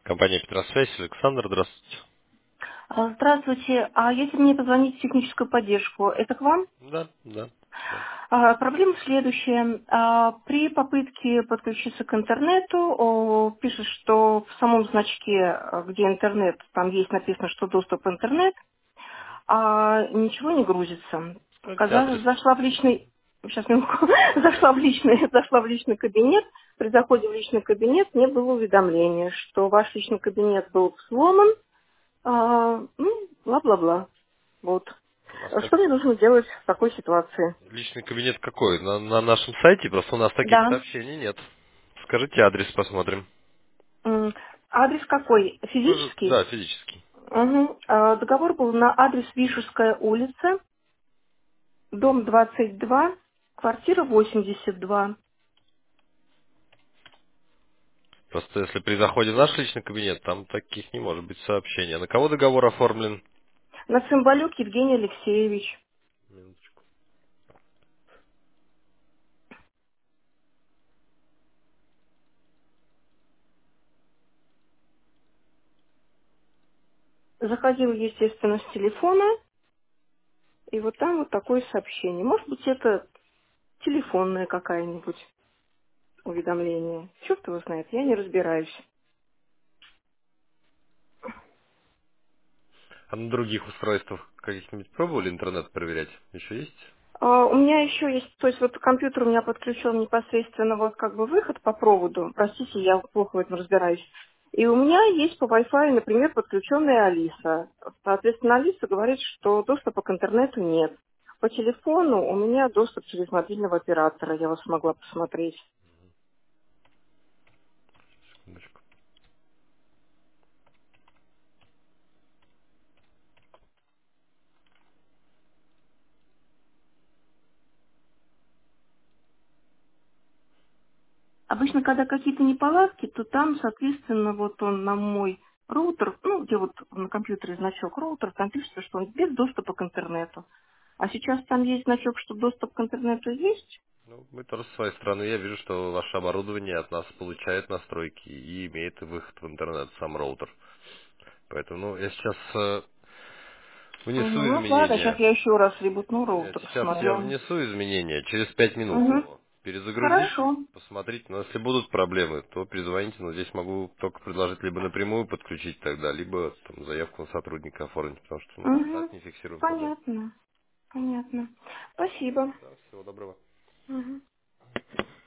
Компания Петросвязь, Александр, здравствуйте. Здравствуйте. А если мне позвонить в техническую поддержку, это к вам? Да, да, да. Проблема следующая. При попытке подключиться к интернету, пишет, что в самом значке, где интернет, там есть написано, что доступ в интернет, а ничего не грузится. Скажите адрес. Зашла в личный, сейчас минутку, Да. зашла в личный кабинет. При заходе в личный кабинет мне было уведомление, что ваш личный кабинет был взломан, бла-бла-бла. Вот. У нас Что мне нужно делать в такой ситуации? личный кабинет какой? На нашем сайте, просто у нас таких Да. сообщений нет. Скажите адрес, посмотрим. Адрес какой? Да, Физический? физический. Мгм. Договор был на адрес Вишерская улица, дом 22, квартира 82. Просто если при заходе в наш личный кабинет, там таких не может быть сообщений. А на кого договор оформлен? На Цымбалюк Евгений Алексеевич. Минуточку. Заходил, естественно, с телефона, и вот там вот такое сообщение. Может быть, это телефонное какое-нибудь уведомление. Черт его знает, я не разбираюсь. А на других устройствах каких-нибудь пробовали интернет проверять? Еще есть? У меня еще есть, то есть вот компьютер у меня подключен непосредственно вот как бы выход по проводу. Простите, я плохо в этом разбираюсь. И у меня есть по Wi-Fi, например, подключенная Алиса. Соответственно, Алиса говорит, что доступа к интернету нет. По телефону у меня доступ через мобильного оператора, я вас могла посмотреть. Секундочку. Обычно, когда какие-то неполадки, то там, соответственно, вот он на мой роутер, ну, где вот на компьютере значок роутер, там пишется, что он без доступа к интернету. А сейчас там есть значок, что доступ к интернету есть. Ну, мы тоже с своей стороны, я вижу, что ваше оборудование от нас получает настройки и имеет выход в интернет, сам роутер. Поэтому, ну, я сейчас Угу. внесу Ну, ладно, сейчас изменения. я еще раз ребутну Нет, роутер, сейчас я посмотрю. внесу изменения, через 5 минут Угу. его перезагрузить, Хорошо. посмотрите. Но если будут проблемы, то перезвоните. Но здесь могу только предложить либо напрямую подключить тогда, либо там, заявку на сотрудника оформить, потому что ну, Угу. так не фиксируем проблем. Понятно. Понятно. Спасибо. Да, всего доброго. Угу.